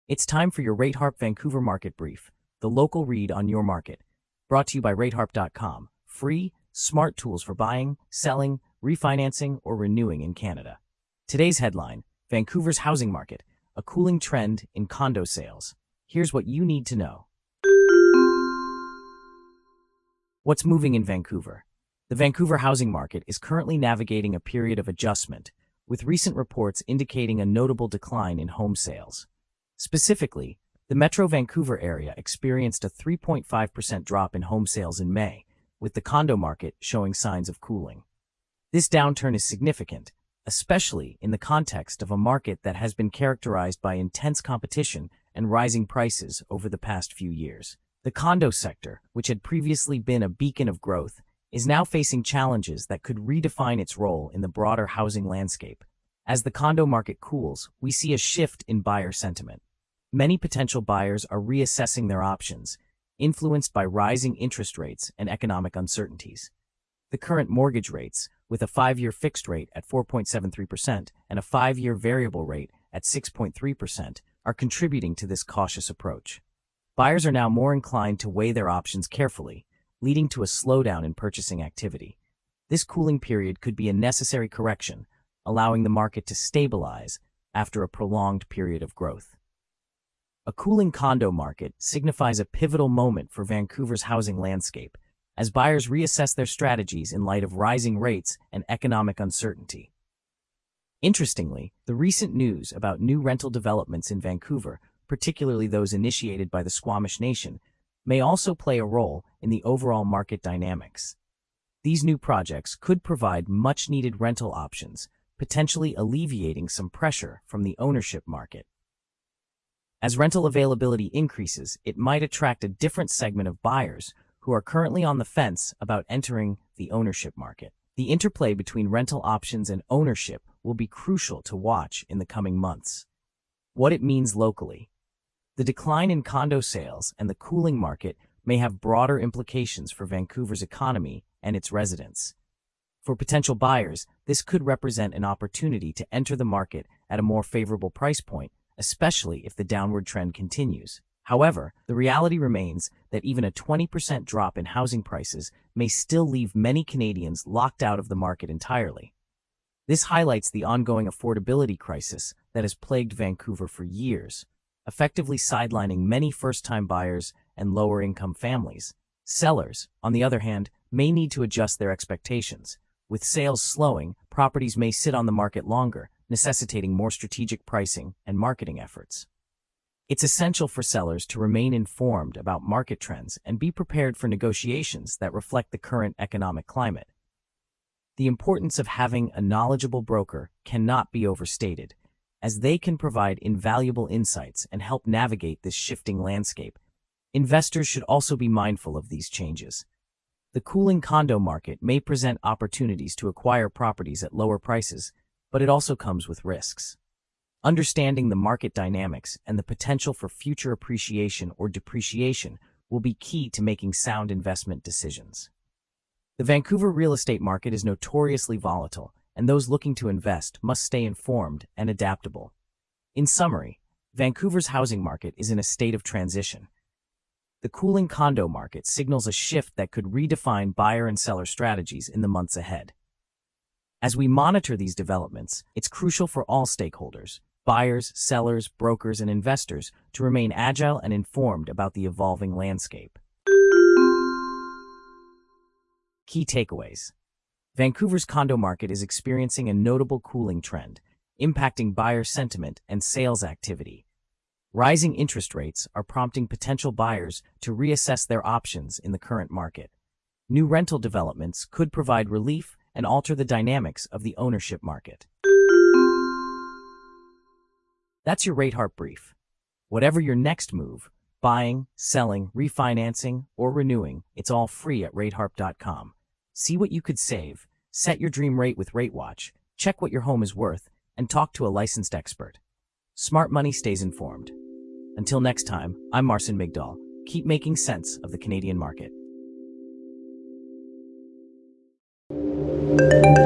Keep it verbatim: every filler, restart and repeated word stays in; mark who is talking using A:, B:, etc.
A: It's time for your RateHarp Vancouver Market Brief, the local read on your market. Brought to you by rate harp dot com. Free, smart tools for buying, selling, refinancing, or renewing in Canada. Today's headline, Vancouver's housing market, a cooling trend in condo sales. Here's what you need to know. What's moving in Vancouver? The Vancouver housing market is currently navigating a period of adjustment, with recent reports indicating a notable decline in home sales. Specifically, the Metro Vancouver area experienced a three point five percent drop in home sales in May, with the condo market showing signs of cooling. This downturn is significant, especially in the context of a market that has been characterized by intense competition and rising prices over the past few years. The condo sector, which had previously been a beacon of growth, is now facing challenges that could redefine its role in the broader housing landscape. As the condo market cools, we see a shift in buyer sentiment. Many potential buyers are reassessing their options, influenced by rising interest rates and economic uncertainties. The current mortgage rates, with a five-year fixed rate at four point seven three percent and a five-year variable rate at six point three percent, are contributing to this cautious approach. Buyers are now more inclined to weigh their options carefully, leading to a slowdown in purchasing activity. This cooling period could be a necessary correction, allowing the market to stabilize after a prolonged period of growth. A cooling condo market signifies a pivotal moment for Vancouver's housing landscape, as buyers reassess their strategies in light of rising rates and economic uncertainty. Interestingly, the recent news about new rental developments in Vancouver, particularly those initiated by the Squamish Nation, may also play a role in the overall market dynamics. These new projects could provide much-needed rental options, potentially alleviating some pressure from the ownership market. As rental availability increases, it might attract a different segment of buyers who are currently on the fence about entering the ownership market. The interplay between rental options and ownership will be crucial to watch in the coming months. What it means locally. The decline in condo sales and the cooling market may have broader implications for Vancouver's economy and its residents. For potential buyers, this could represent an opportunity to enter the market at a more favorable price point, especially if the downward trend continues. However, the reality remains that even a twenty percent drop in housing prices may still leave many Canadians locked out of the market entirely. This highlights the ongoing affordability crisis that has plagued Vancouver for years, effectively sidelining many first-time buyers and lower-income families. Sellers, on the other hand, may need to adjust their expectations. With sales slowing, properties may sit on the market longer, necessitating more strategic pricing and marketing efforts. It's essential for sellers to remain informed about market trends and be prepared for negotiations that reflect the current economic climate. The importance of having a knowledgeable broker cannot be overstated, as they can provide invaluable insights and help navigate this shifting landscape. Investors should also be mindful of these changes. The cooling condo market may present opportunities to acquire properties at lower prices, but it also comes with risks. Understanding the market dynamics and the potential for future appreciation or depreciation will be key to making sound investment decisions. The Vancouver real estate market is notoriously volatile, and those looking to invest must stay informed and adaptable. In summary, Vancouver's housing market is in a state of transition. The cooling condo market signals a shift that could redefine buyer and seller strategies in the months ahead. As we monitor these developments, it's crucial for all stakeholders, buyers, sellers, brokers, and investors, to remain agile and informed about the evolving landscape. Key takeaways. Vancouver's condo market is experiencing a notable cooling trend, impacting buyer sentiment and sales activity. Rising interest rates are prompting potential buyers to reassess their options in the current market. New rental developments could provide relief and alter the dynamics of the ownership market. That's your RateHarp Brief. Whatever your next move, buying, selling, refinancing, or renewing, it's all free at rate harp dot com. See what you could save, set your dream rate with RateWatch, check what your home is worth, and talk to a licensed expert. Smart money stays informed. Until next time, I'm Marcin Migdal. Keep making sense of the Canadian market.